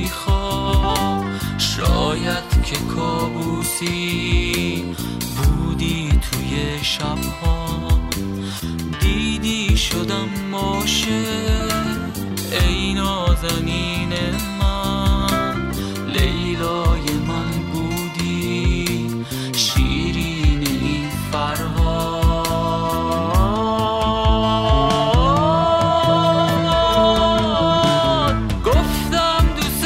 بی خواب، شاید که کابوسی بودی توی شبها. دیدی شدم عاشق ای نازنین من، لیلای من بودی شیرین این فرهاد. گفتم دوست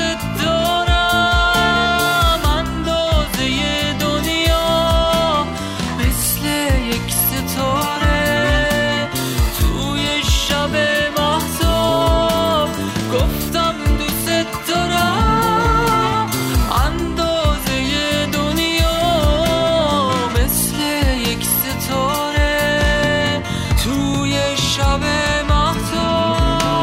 دارم اندازه دنیا، مثل یک ستاره توی شب مهتاب. گفتم دوست دارم اندازه دنیا، مثل یک ستاره توی شب مهتاب.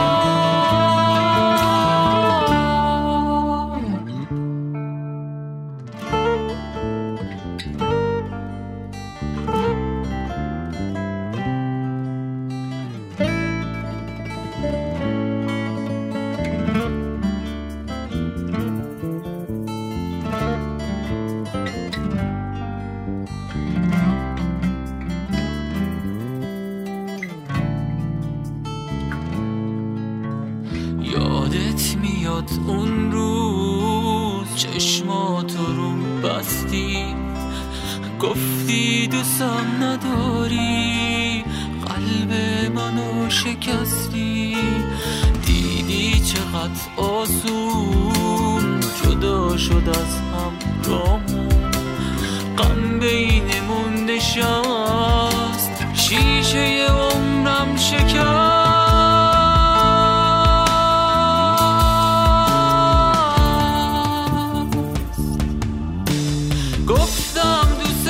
یادت میاد اون روز چشماتو روم بستی، گفتی دوستم نداری، قلب منو شکستی. دیدی چقدر آسون جدا شد از هم رامون، غم بینمون نشست، شیشه عمرم شکست. گفتم دوست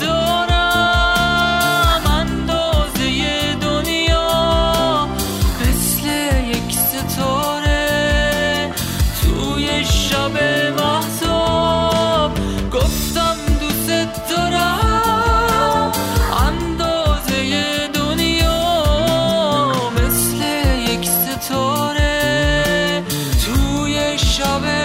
دارم اندازه دنیا، مثل یک ستاره توی شب مهتاب. گفتم دوست دارم اندازه دنیا، مثل یک ستاره توی شب